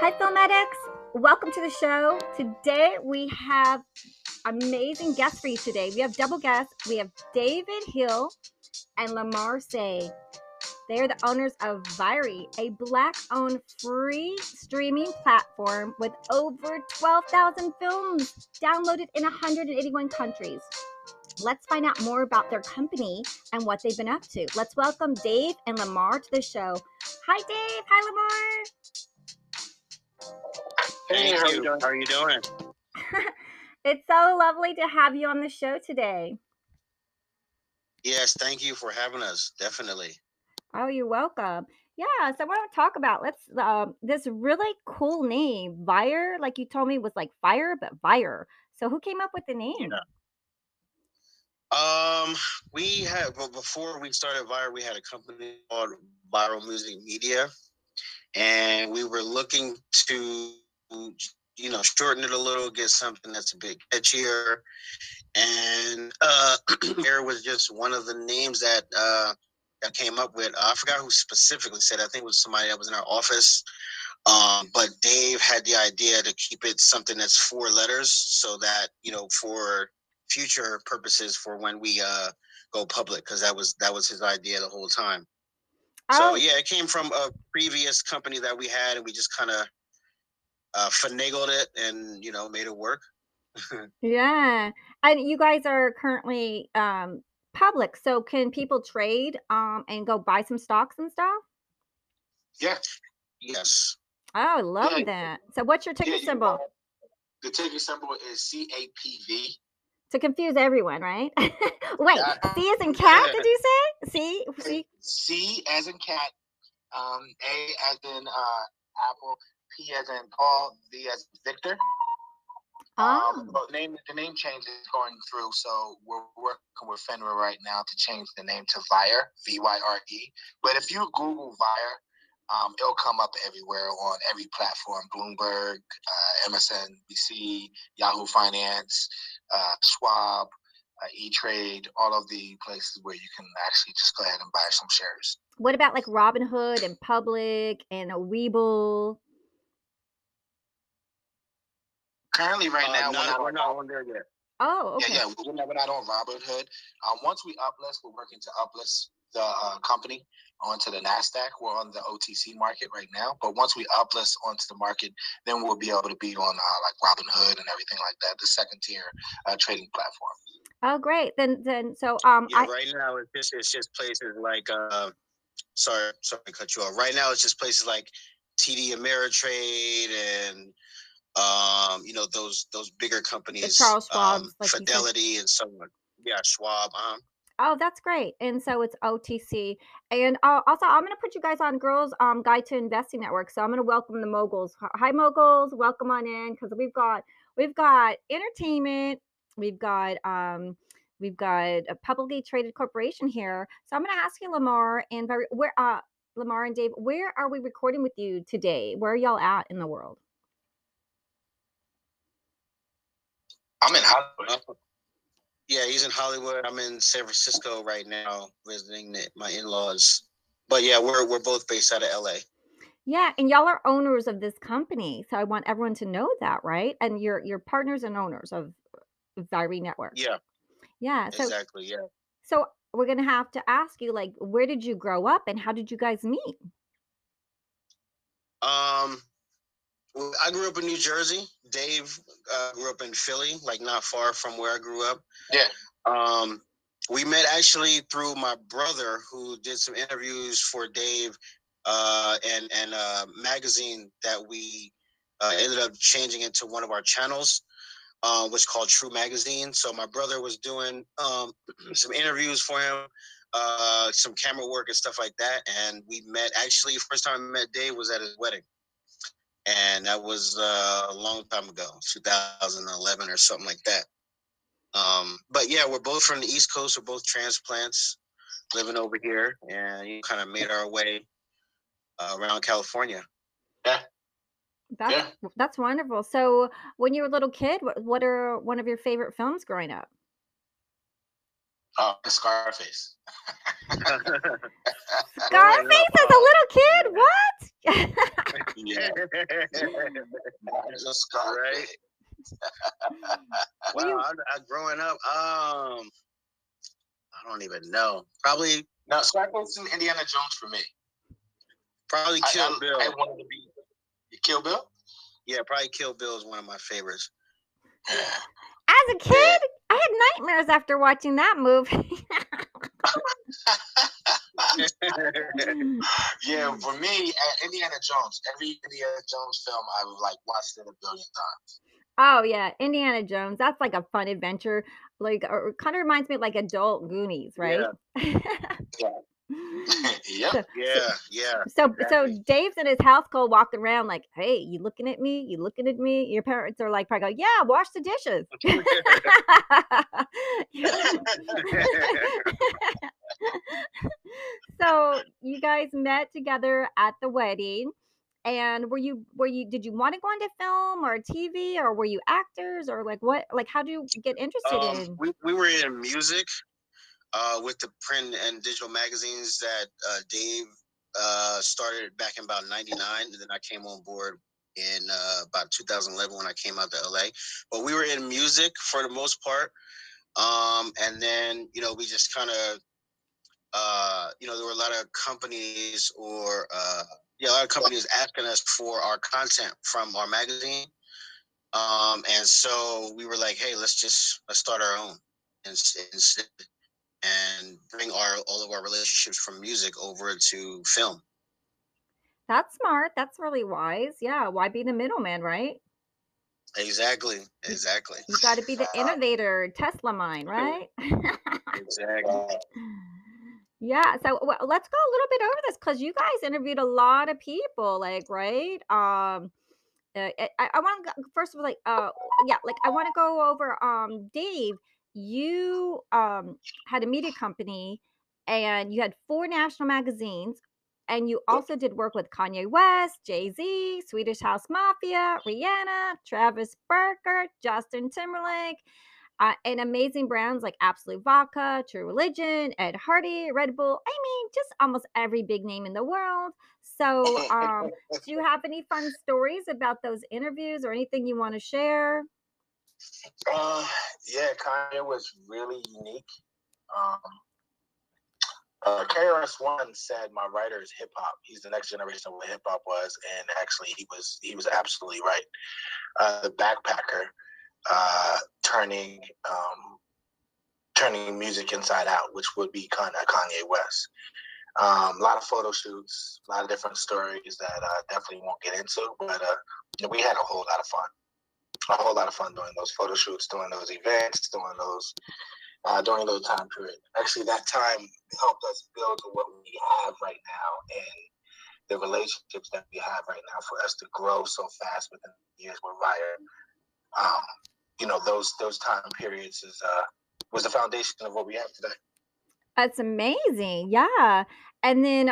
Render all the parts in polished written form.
Hi, Filmedics. Welcome to the show. Today we have amazing guests for you today. We have double guests. We have David Hill and Lamar Say. They are the owners of Viry, a Black-owned free streaming platform with over 12,000 films downloaded in 181 countries. Let's find out more about their company and what they've been up to. Let's welcome Dave and Lamar to the show. Hi, Dave. Hi, Lamar. Hey, how are you doing? It's so lovely to have you on the show today. Yes, thank you for having us. Definitely. Oh, you're welcome. Yeah, so I want to talk about this really cool name, Vire. Like you told me was like fire, but Vire. So who came up with the name? We had before we started Vire, we had a company called Viral Music Media, and we were looking to shorten it a little, get something that's a bit catchier, and there was just one of the names that came up with. I forgot who specifically said. I think it was somebody that was in our office. But Dave had the idea to keep it something that's 4 letters, so that for future purposes for when we go public, because that was his idea the whole time. So yeah, it came from a previous company that we had, and we just kind of finagled it and made it work. Yeah, and you guys are currently public, so can people trade and go buy some stocks and stuff? Yeah. Yes. Oh, I love that. So what's your ticker symbol? The ticker symbol is CAPV. To confuse everyone, right? Wait, C as in cat, did you say? C as in cat, A as in apple, P as in Paul, V as in Victor. But the name change is going through, so we're working with FINRA right now to change the name to Vire, VYRE. But if you Google Vire, it'll come up everywhere on every platform: Bloomberg, MSNBC, Yahoo Finance, Schwab, E-Trade, all of the places where you can actually just go ahead and buy some shares. What about like Robinhood and Public and a Webull? Currently, right now, we're not on there yet. Oh, okay. Yeah, we're not on Robinhood. Once we uplist, we're working to uplist the company onto the NASDAQ. We're on the OTC market right now, but once we uplist onto the market, then we'll be able to be on like Robinhood and everything like that, the second tier trading platform. Oh, great. Then so right now it's just places like sorry to cut you off. Right now it's just places like TD Ameritrade and those bigger companies, the Charles Schwab, like Fidelity and so on. Yeah, Schwab. Oh, that's great. And so it's OTC. And also, I'm going to put you guys on Girls Guide to Investing Network. So I'm going to welcome the moguls. Hi, moguls. Welcome on in, because we've got entertainment. We've got a publicly traded corporation here. So I'm going to ask you, Lamar and Lamar and Dave, where are we recording with you today? Where are y'all at in the world? I'm in Hollywood. Yeah, he's in Hollywood. I'm in San Francisco right now visiting my in-laws. But yeah, we're both based out of LA. Yeah, and y'all are owners of this company, so I want everyone to know that, right? And you're partners and owners of Viry Network. Yeah. Yeah. So, exactly. Yeah. So we're gonna have to ask you, like, where did you grow up and how did you guys meet? Well, I grew up in New Jersey. Dave grew up in Philly, like not far from where I grew up. Yeah. We met actually through my brother, who did some interviews for Dave and a magazine that we ended up changing into one of our channels, which called True Magazine. So my brother was doing some interviews for him, some camera work and stuff like that. And we met, actually, first time I met Dave was at his wedding. And that was a long time ago, 2011 or something like that. But yeah, we're both from the East Coast. We're both transplants living over here, and you kind of made our way around California. Yeah. That's wonderful. So when you were a little kid, what are one of your favorite films growing up? Scarface. Scarface as a little kid? What? Yeah. Just got right. Wow, growing up, I don't even know. Probably now. Scarface and Indiana Jones for me. Probably Kill Bill. I wanted to be Kill Bill. Yeah, probably Kill Bill is one of my favorites. As a kid, I had nightmares after watching that movie. Yeah, for me, Indiana Jones. Every Indiana Jones film I've watched it a billion times. Oh yeah, Indiana Jones. That's like a fun adventure. Like, kind of reminds me of like adult Goonies, right? Yeah. Yep. Yeah. So Dave's in his house cold walking around like, hey, you looking at me? You looking at me? Your parents are like probably go, yeah, wash the dishes. So you guys met together at the wedding. And did you want to go into film or TV, or were you actors, or like what, like how do you get interested in? We were in music with the print and digital magazines that Dave started back in about 99, and then I came on board in about 2011 when I came out to LA. But we were in music for the most part. And then, we just kind of, there were a lot of companies a lot of companies asking us for our content from our magazine. And so we were like, hey, let's start our own and bring all of our relationships from music over to film. That's smart. That's really wise. Yeah. Why be the middleman, right? Exactly. You got to be the innovator, Tesla mind, right? Exactly. Yeah. So let's go a little bit over this because you guys interviewed a lot of people, like, right? I want to first of all, I want to go over. Dave, you had a media company, and you had 4 national magazines. And you also did work with Kanye West, Jay-Z, Swedish House Mafia, Rihanna, Travis Barker, Justin Timberlake, and amazing brands like Absolute Vodka, True Religion, Ed Hardy, Red Bull. I mean, just almost every big name in the world. So, do you have any fun stories about those interviews or anything you want to share? Yeah, Kanye was really unique. KRS-One said my writer is hip hop. He's the next generation of what hip hop was, and actually he was absolutely right. The backpacker, turning music inside out, which would be kind of Kanye West. A lot of photo shoots, a lot of different stories that I definitely won't get into, but we had a whole lot of fun doing those photo shoots, doing those events, doing those time period. Actually, that time helped us build what we have right now and the relationships that we have right now for us to grow so fast within the years we're fired. Those time periods was the foundation of what we have today. That's amazing. Yeah. And then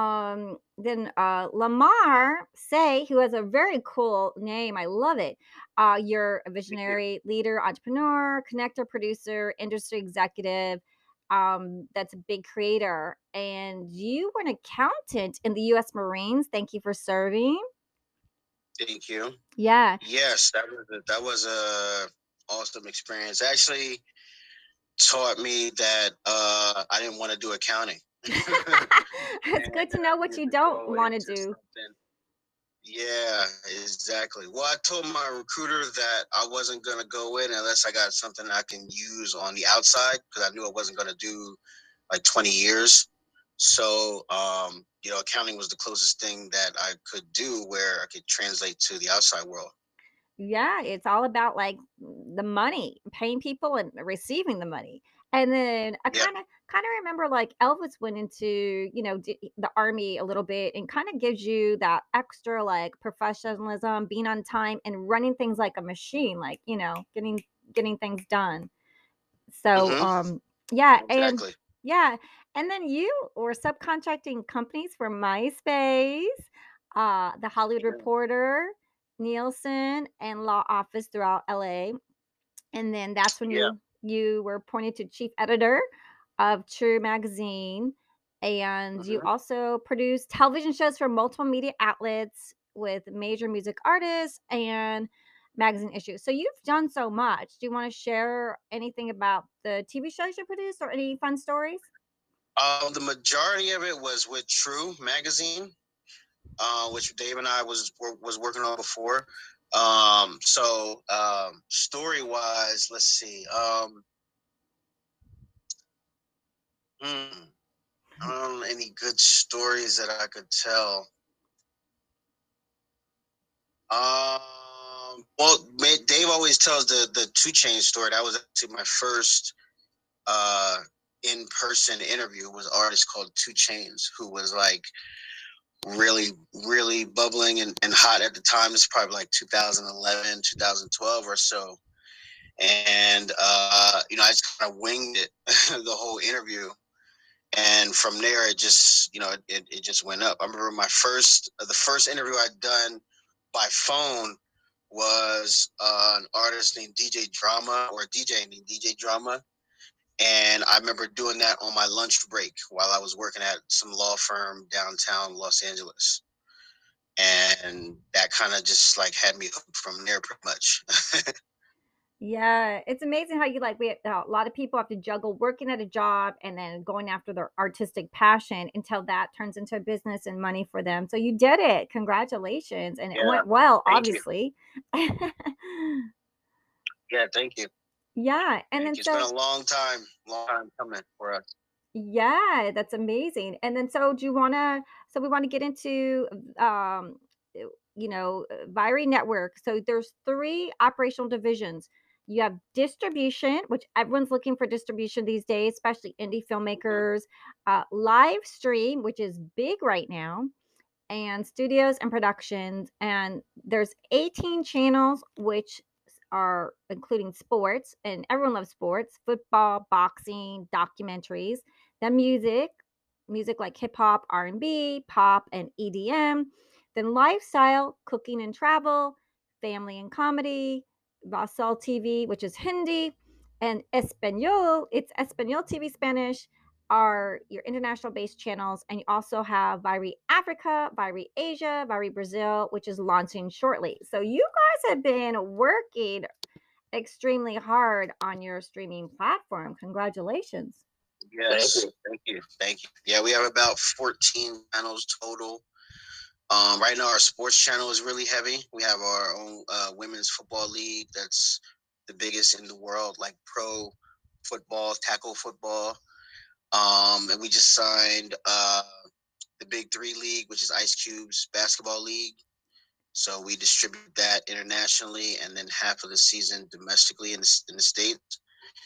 Lamar Say, who has a very cool name. I love it. You're a visionary leader, entrepreneur, connector, producer, industry executive. That's a big creator. And you were an accountant in the U.S. Marines. Thank you for serving. Thank you. Yeah. Yes, that was a awesome experience. Actually, taught me that I didn't want to do accounting. It's good to know what you don't want to do. Yeah, exactly. Well, I told my recruiter that I wasn't going to go in unless I got something I can use on the outside, because I knew I wasn't going to do like 20 years. So, accounting was the closest thing that I could do where I could translate to the outside world. Yeah, it's all about like the money, paying people and receiving the money. And then I kind of remember like Elvis went into, the army a little bit, and kind of gives you that extra like professionalism, being on time and running things like a machine, like, getting things done. So, yeah. Exactly. And then you were subcontracting companies for MySpace, the Hollywood Reporter, Nielsen, and Law Office throughout LA. And then that's when you were appointed to chief editor of True Magazine. And you also produced television shows for multiple media outlets, with major music artists and magazine issues. So you've done so much. Do you want to share anything about the TV shows you produced or any fun stories? The majority of it was with True Magazine, which Dave and I was working on before. Story wise, let's see. I don't know any good stories that I could tell. Well, Dave always tells the 2 Chainz story. That was actually my first in-person interview. Was an artist called 2 Chainz, who was like really, really bubbling and hot at the time. It's probably like 2011, 2012 or so. And I just kind of winged it the whole interview. And from there, it just, it just went up. I remember the first interview I'd done by phone was an artist named DJ Drama, or a DJ named DJ Drama. And I remember doing that on my lunch break while I was working at some law firm downtown Los Angeles. And that kind of just like had me hooked from there pretty much. Yeah, it's amazing how a lot of people have to juggle working at a job and then going after their artistic passion until that turns into a business and money for them. So you did it. Congratulations. And it went well, obviously. Yeah, thank you. Yeah. And then it's been a long time coming for us. Yeah, that's amazing. And then so we want to get into Viry Network. So there's 3 operational divisions. You have distribution, which everyone's looking for distribution these days, especially indie filmmakers, live stream, which is big right now, and studios and productions. And there's 18 channels, which are including sports, and everyone loves sports, football, boxing, documentaries, then music like hip hop, R&B, pop, and EDM, then lifestyle, cooking and travel, family and comedy, Vasal TV, which is Hindi, and Espanol, it's Espanol TV Spanish, are your international based channels. And you also have Viry Africa, Viry Asia, Viry Brazil, which is launching shortly. So you guys have been working extremely hard on your streaming platform. Congratulations. Yes, thank you. Yeah, we have about 14 channels total. Right now our sports channel is really heavy. We have our own women's football league that's the biggest in the world, like pro football, tackle football. And we just signed the Big 3 League, which is Ice Cube's basketball league. So we distribute that internationally, and then half of the season domestically in the States.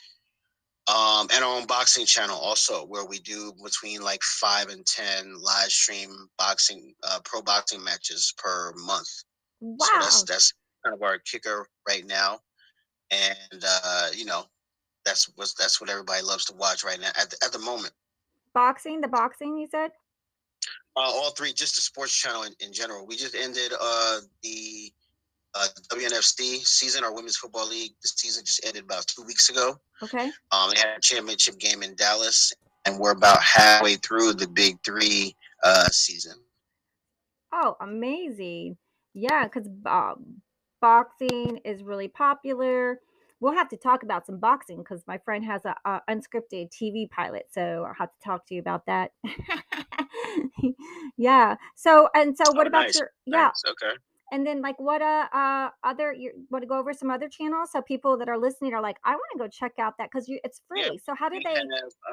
And our own boxing channel also, where we do between like 5 and 10 live stream boxing, pro boxing matches per month. Wow. So that's kind of our kicker right now. And that's what everybody loves to watch right now at the moment. The boxing you said? All 3, just the sports channel in general. We just ended the WNFC season, our women's football league. The season just ended about 2 weeks ago. Okay. They had a championship game in Dallas, and we're about halfway through the Big 3 season. Oh, amazing. Yeah, because boxing is really popular. We'll have to talk about some boxing because my friend has a unscripted TV pilot, so I'll have to talk to you about that. Yeah. So what about nice. your Nice. Okay. And then like what other you want to go over some other channels so people that are listening are like, I want to go check out that because it's free. Yeah, so how did they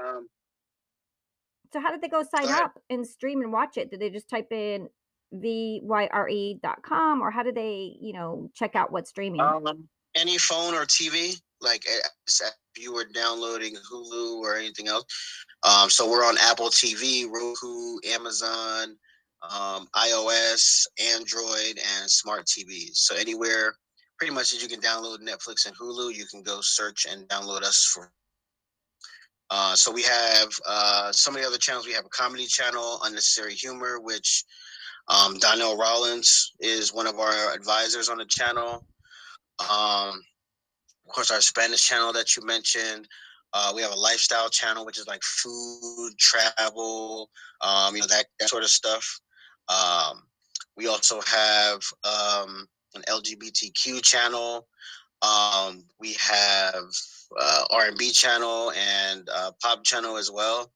go sign up and stream and watch it? Did they just type in vyre.com, or how do they check out what's streaming? Any phone or TV, like if you were downloading Hulu or anything else. So we're on Apple TV, Roku, Amazon, iOS, Android, and smart TVs. So anywhere pretty much that you can download Netflix and Hulu, you can go search and download us for. So we have some of the other channels. We have a comedy channel, Unnecessary Humor, which Donnell Rollins is one of our advisors on the channel. Of course, our Spanish channel that you mentioned. We have a lifestyle channel, which is like food, travel, that sort of stuff. We also have an LGBTQ channel. We have R&B channel and pop channel as well.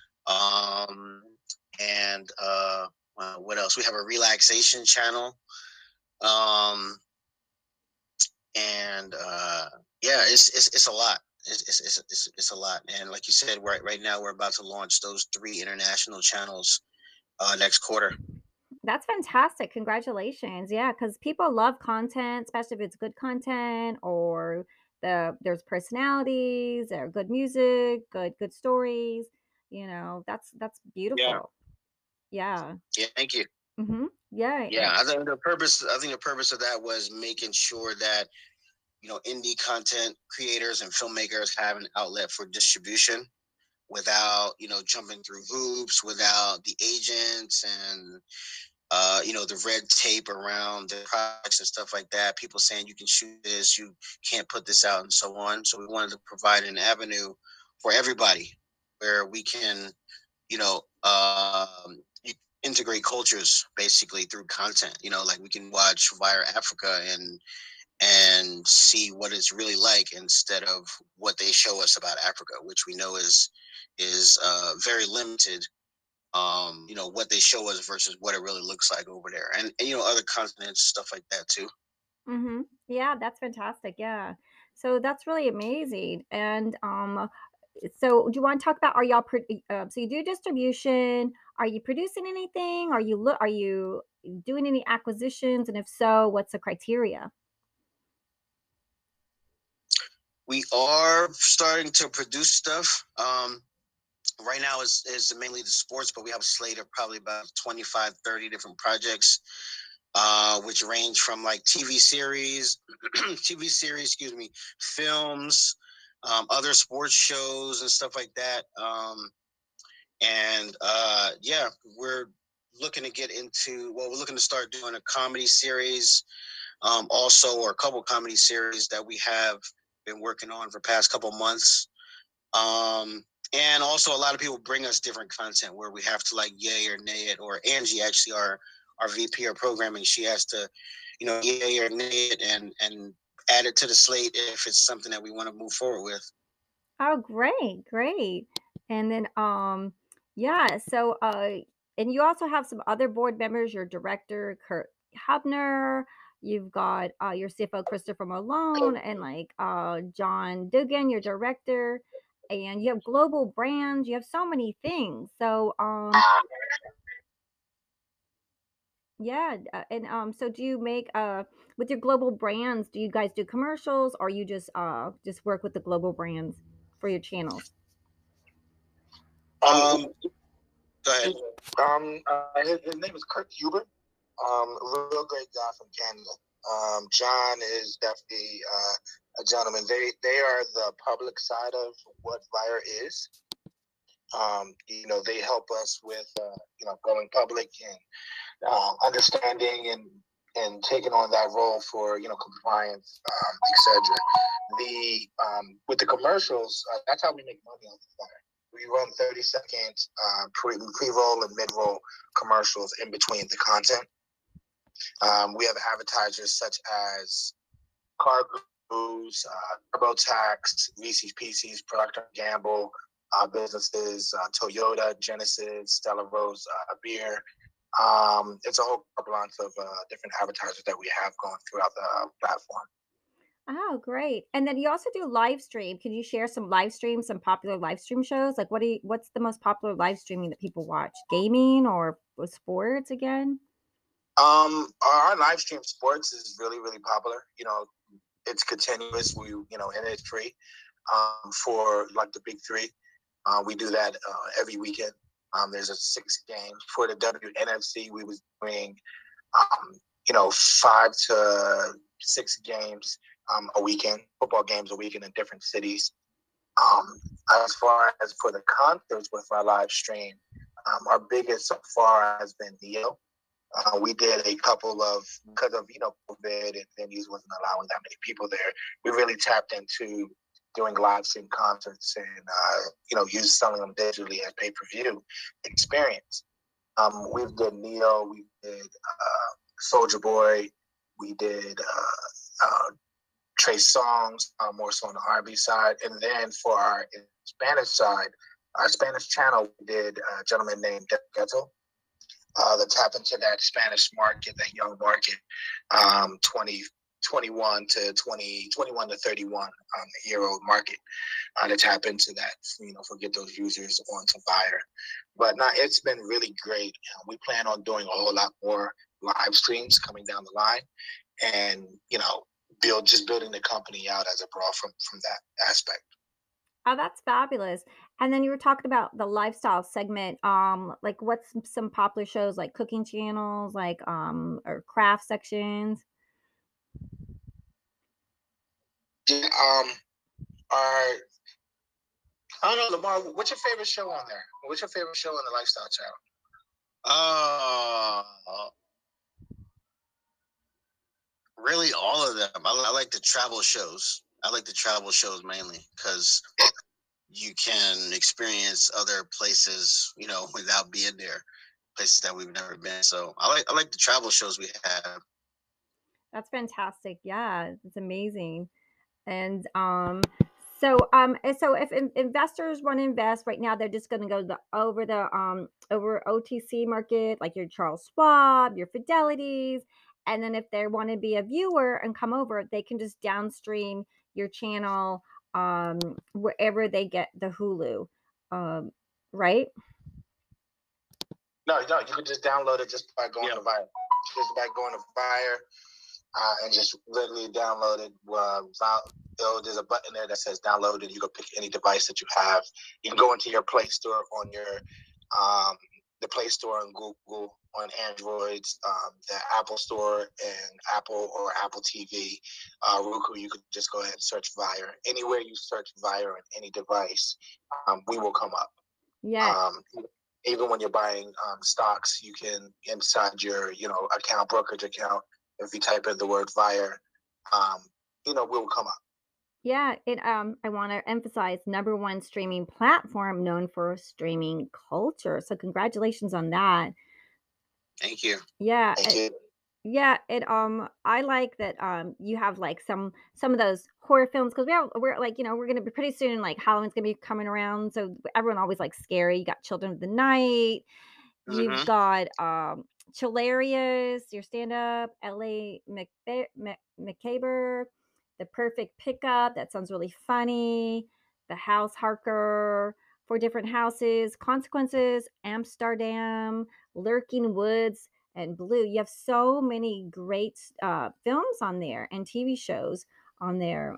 And what else? We have a relaxation channel. And yeah, it's a lot. It's a lot. And like you said, right now we're about to launch those 3 international channels next quarter. That's fantastic. Congratulations. Yeah, because people love content, especially if it's good content or there's personalities or good music, good stories. That's Yeah. beautiful. Yeah. Yeah. Thank you. Mm-hmm. Yeah. Yeah. I think the purpose of that was making sure that, indie content creators and filmmakers have an outlet for distribution without, jumping through hoops, without the agents and the red tape around the products and stuff like that. People saying you can shoot this, you can't put this out, and so on. So we wanted to provide an avenue for everybody where we can, you know, integrate cultures basically through content. Like we can watch Via Africa and see what it's really like instead of what they show us about Africa, which we know is very limited. What they show us versus what it really looks like over there, and other continents, stuff like that too. Mm-hmm. Yeah, that's fantastic. Yeah. So that's really amazing. And so do you want to talk about, are y'all so you do distribution? Are you producing anything? Are you doing any acquisitions? And if so, what's the criteria? We are starting to produce stuff. Right now is mainly the sports, but we have a slate of probably about 25, 30 different projects, which range from like TV series, excuse me, films, other sports shows and stuff like that. And yeah, we're looking to get into, we're looking to start doing a comedy series, also, or a couple comedy series that we have been working on for past couple months. And also a lot of people bring us different content where we have to like yay or nay it, or Angie, actually our VP of programming, she has to, yay or nay it and add it to the slate if it's something that we want to move forward with. Oh, great, great. And then yeah, so and you also have some other board members, your director, Kurt Hubner, you've got your CFO Christopher Malone, and like John Dugan, your director, and you have global brands, you have so many things. So yeah, and so do you make with your global brands, do you guys do commercials, or you just work with the global brands for your channels? Go ahead. His name is Kurt Huber. Real great guy from Canada. John is definitely a gentleman. They are the public side of what Vire is. They help us with going public and understanding and taking on that role for compliance, etc. With the commercials, that's how we make money on Vire. We run 30-second pre-roll and mid-roll commercials in between the content. We have advertisers such as Cargo's, TurboTax, Reese's Pieces, Procter & Gamble, businesses, Toyota, Genesis, Stella Rose beer. It's a whole bunch of different advertisers that we have going throughout the platform. Oh, great. And then you also do live stream. Can you share some live streams, some popular live stream shows? Like what's the most popular live streaming that people watch? Gaming or sports again? Our live stream sports is really, really popular. It's continuous. And it's free. For like the big 3. We do that every weekend. There's a 6 games for the WNFC. We was doing 5 to 6 games a weekend, football games a weekend in different cities. As far as for the concerts with our live stream, our biggest so far has been Neo. We did a couple of, because of COVID and venues wasn't allowing that many people there. We really tapped into doing live stream concerts and selling them digitally as pay-per-view experience. We've done Neo, we've did Soldier Boy. We did Trey Songz, more so on the R&B side. And then for our Spanish side, our Spanish channel, we did a gentleman named Def Ghetto that tapped into that Spanish market, that young market, 21 to 31 year old market, to tap into that, for get those users onto Vyre. But it's been really great. We plan on doing a whole lot more live streams coming down the line, and building the company out as a broad from that aspect. Oh, that's fabulous. And then you were talking about the lifestyle segment. Like what's some popular shows, like cooking channels, like or craft sections? Yeah, I don't know, Lamar, what's your favorite show on there? What's your favorite show on the lifestyle channel? Really all of them. I like the travel shows. I like the travel shows mainly because you can experience other places, without being there, places that we've never been. So I like the travel shows we have. That's fantastic. Yeah, it's amazing. And so if investors want to invest right now, they're just going to go over OTC market, like your Charles Schwab, your Fidelities, and then if they want to be a viewer and come over, they can just downstream your channel wherever they get the Hulu, right? No, you can just download it just by going to Vyre. Just by going to Vyre. And just literally download it. There's a button there that says download, and you can pick any device that you have. You can go into your Play Store on your the Play Store on Google, on Androids, the Apple Store and Apple or Apple TV, Roku. You could just go ahead and search Vyre. Anywhere you search Vyre on any device, we will come up. Yeah. Even when you're buying stocks, you can inside your account, brokerage account. If you type in the word Vyre, we'll come up. Yeah, I want to emphasize #1 streaming platform known for streaming culture. So congratulations on that. Thank you. Yeah. Thank you. Yeah, I like that you have like some of those horror films because we're like, we're gonna be pretty soon, like Halloween's gonna be coming around. So everyone always likes scary. You got Children of the Night, you've got Chilarious, your stand-up, LA McCaber, The Perfect Pickup, that sounds really funny, The House Harker, Four Different Houses, Consequences, Amsterdam, Lurking Woods, and Blue. You have so many great films on there and TV shows on there.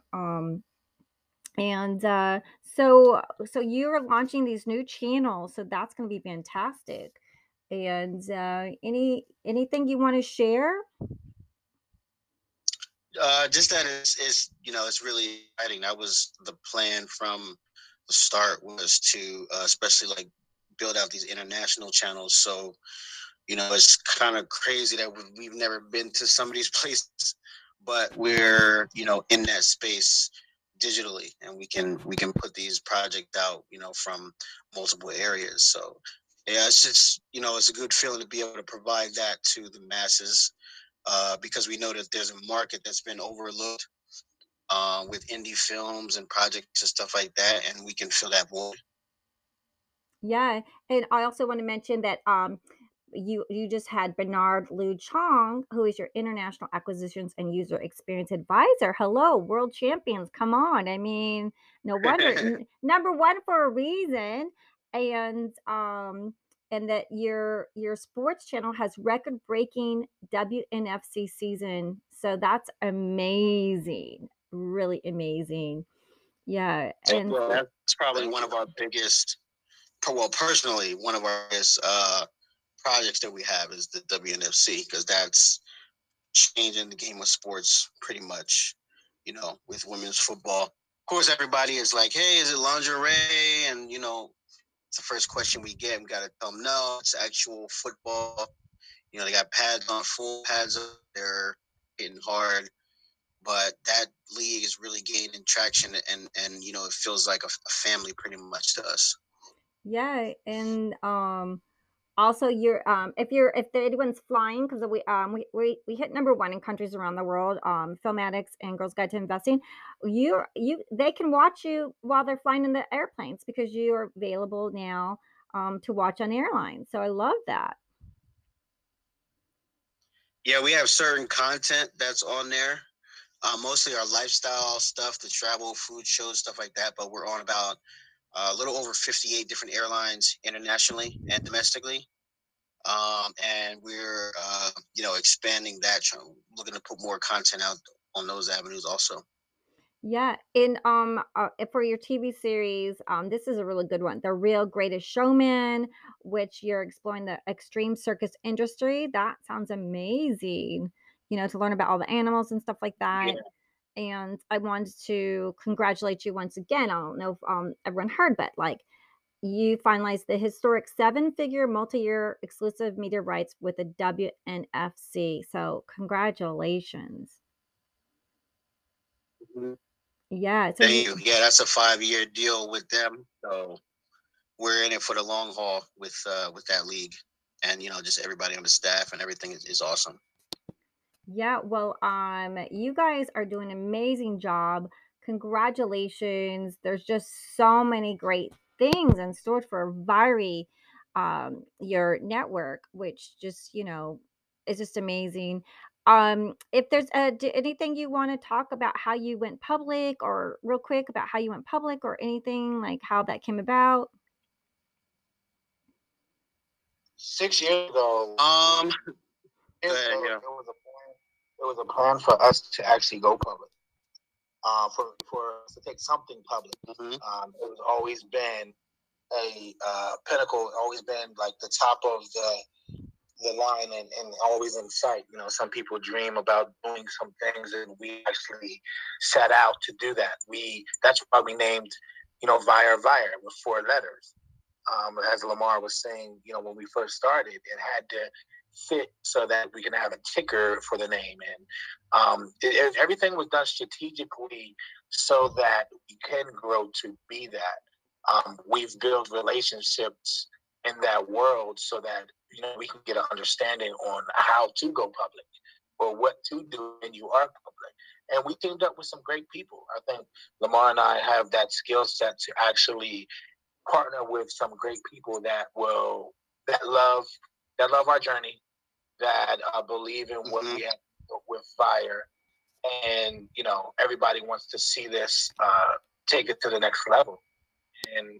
So you're launching these new channels, so that's going to be fantastic. And anything you want to share? Just that it's really exciting. That was the plan from the start, was to especially like build out these international channels. So it's kind of crazy that we've never been to some of these places, but we're in that space digitally, and we can put these projects out from multiple areas. So yeah, it's just it's a good feeling to be able to provide that to the masses, because we know that there's a market that's been overlooked with indie films and projects and stuff like that, and we can fill that void. Yeah, and I also want to mention that you just had Bernard Liu Chong, who is your international acquisitions and user experience advisor. Hello, world champions! Come on, I mean, no wonder #1 for a reason, and that your sports channel has record breaking WNFC season, so that's amazing, really amazing. Yeah, and that's probably one of our biggest. Well, personally, one of our biggest projects that we have is the WNFC, because that's changing the game of sports pretty much, with women's football. Of course, everybody is like, hey, is it lingerie? And, it's the first question we get. We got to tell them, no, it's actual football. They got pads on, full pads up. They're hitting hard. But that league is really gaining traction, and it feels like a family pretty much to us. Yeah, and Also, if anyone's flying, because we hit number one in countries around the world, Film Addicts and Girls Guide to Investing, they can watch you while they're flying in the airplanes because you are available now to watch on airlines. So I love that. Yeah, we have certain content that's on there. Mostly our lifestyle stuff, the travel, food shows, stuff like that. But we're on about a little over 58 different airlines internationally and domestically. And we're expanding that, looking to put more content out on those avenues also. Yeah, for your TV series, this is a really good one. The Real Greatest Showman, which you're exploring the extreme circus industry. That sounds amazing. To learn about all the animals and stuff like that. Yeah. And I wanted to congratulate you once again. I don't know if everyone heard, but you finalized the historic 7-figure multi-year exclusive media rights with the WNFC. So congratulations. Mm-hmm. Yeah. So Thank you. Yeah, that's a 5-year deal with them. So we're in it for the long haul with that league, and just everybody on the staff and everything is awesome. Yeah, well, you guys are doing an amazing job. Congratulations. There's just so many great things in store for Viry, your network, which just, is just amazing. If there's anything you want to talk about how you went public, or real quick about how you went public, or anything like how that came about. 6 years ago, yeah. It was a plan for us to actually go public, for us to take something public. Mm-hmm. It was always been a pinnacle, always been like the top of the line and always in sight. Some people dream about doing some things, and we actually set out to do that. That's why we named, Vire with 4 letters. As Lamar was saying, when we first started, it had to fit so that we can have a ticker for the name, and everything was done strategically so that we can grow to be that. We've built relationships in that world so that we can get an understanding on how to go public or what to do when you are public. And we teamed up with some great people. I think Lamar and I have that skill set to actually partner with some great people that love our journey, that believe in what we have with Fire, and everybody wants to see this take it to the next level. And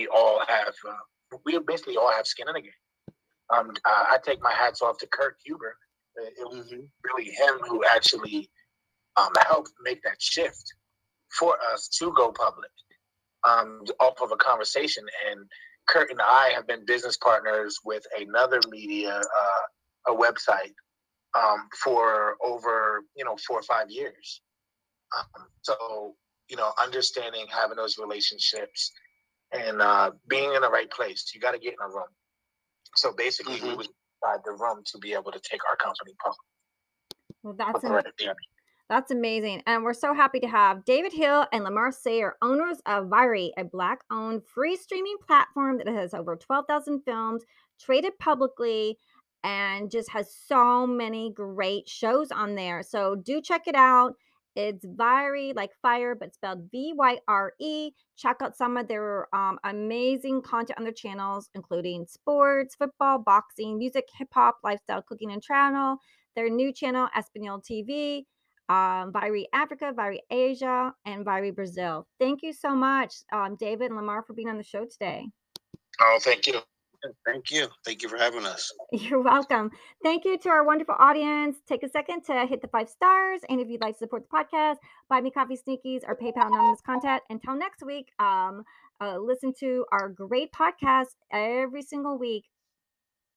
we basically all have skin in the game. I take my hats off to Kurt Huber. It was really him who actually helped make that shift for us to go public, off of a conversation. And Kurt and I have been business partners with another media, a website, for over 4 or 5 years. So understanding, having those relationships, and being in the right place, you got to get in a room. So basically, we was inside the room to be able to take our company public. Well, that's amazing. And we're so happy to have David Hill and Lamar Sayer, owners of Viry, a Black-owned free streaming platform that has over 12,000 films, traded publicly, and just has so many great shows on there. So do check it out. It's Viry, like fire, but spelled Vyre. Check out some of their amazing content on their channels, including sports, football, boxing, music, hip-hop, lifestyle, cooking, and travel. Their new channel, Espanol TV, Viry Africa, Viry Asia, and Viry Brazil. Thank you so much, David and Lamar, for being on the show today. Oh, thank you. Thank you. Thank you for having us. You're welcome. Thank you to our wonderful audience. Take a second to hit the 5 stars. And if you'd like to support the podcast, buy me coffee sneakies or PayPal anonymous content. Until next week, listen to our great podcast every single week